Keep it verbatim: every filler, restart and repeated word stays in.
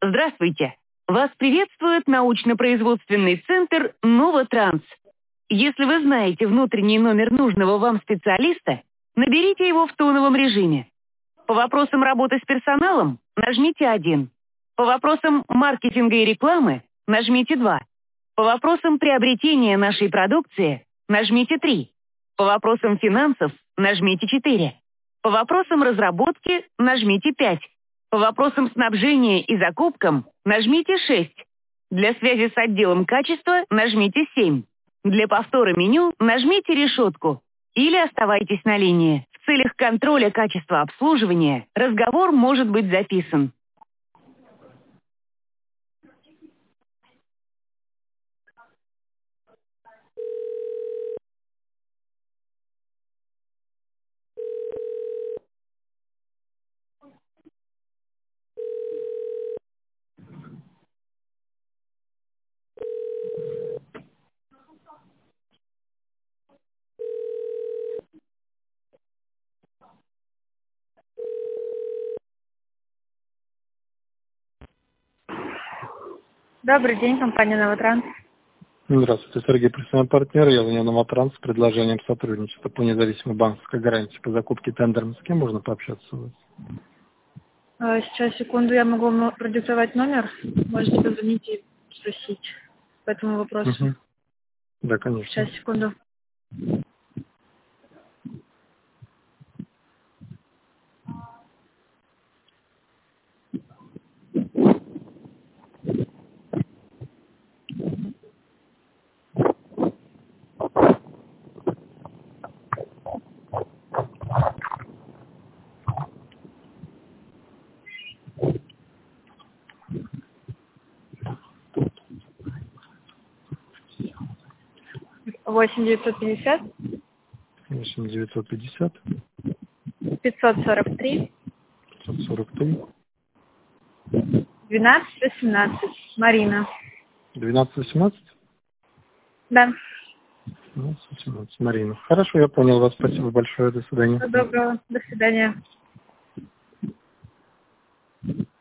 Здравствуйте! Вас приветствует научно-производственный центр «Новотранс». Если вы знаете внутренний номер нужного вам специалиста, наберите его в тоновом режиме. По вопросам работы с персоналом нажмите один. По вопросам маркетинга и рекламы нажмите два. По вопросам приобретения нашей продукции нажмите три. По вопросам финансов нажмите четыре. По вопросам разработки нажмите пять. По вопросам снабжения и закупкам нажмите шесть. Для связи с отделом качества нажмите семь. Для повтора меню нажмите решетку или оставайтесь на линии. В целях контроля качества обслуживания разговор может быть записан. Добрый день, компания «Новотранс». Здравствуйте, Сергей, профессиональный партнер. Я звоню «Новотранс» с предложением сотрудничества по независимой банковской гарантии по закупке тендерами. С кем можно пообщаться у вас? А, Сейчас, секунду, я могу вам продиктовать номер. Можете позвонить и спросить по этому вопросу. Угу. Да, конечно. Сейчас, секунду. восемь девятьсот пятьдесят восемь девятьсот пятьдесят пятьсот сорок три пятьсот сорок три двенадцать восемнадцать. Марина. двенадцать восемнадцать? Да. двенадцать восемнадцать. Марина. Хорошо, я понял вас. Спасибо большое. До свидания. Всего доброго. До свидания.